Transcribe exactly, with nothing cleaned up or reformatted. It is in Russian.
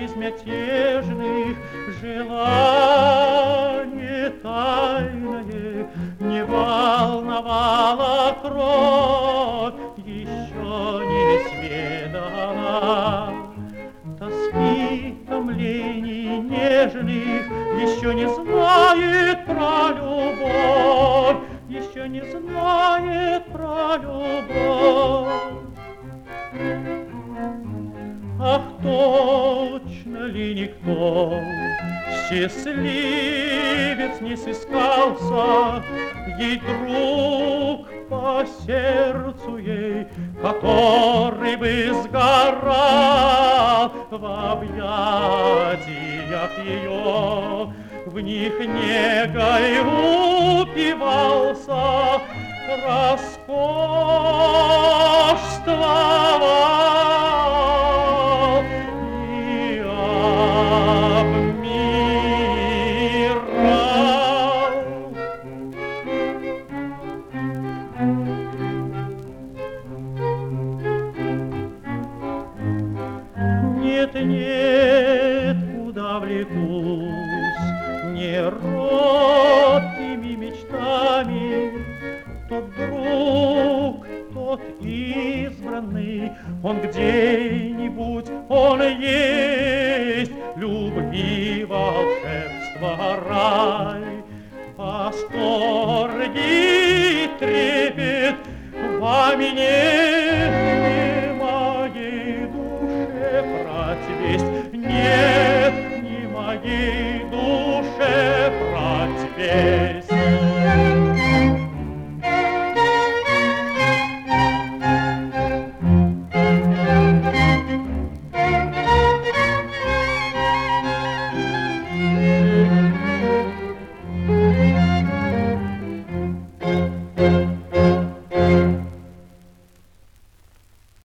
безмятежных желание тайное не волновала кровь, еще не сведала тоски, томлений нежных, еще не знает про любовь, еще не знает про любовь. Ах, точно ли никто, счастливец не сыскался, ей друг по сердцу ей, который бы сгорал в объятиях ее, в них негой упивался, роскошствовал и обмирал. Нет, нет, куда влекусь, не робкими мечтами, тот друг, тот избранный, он где-нибудь, он есть, любви волшебства рай, восторг и трепет во мне.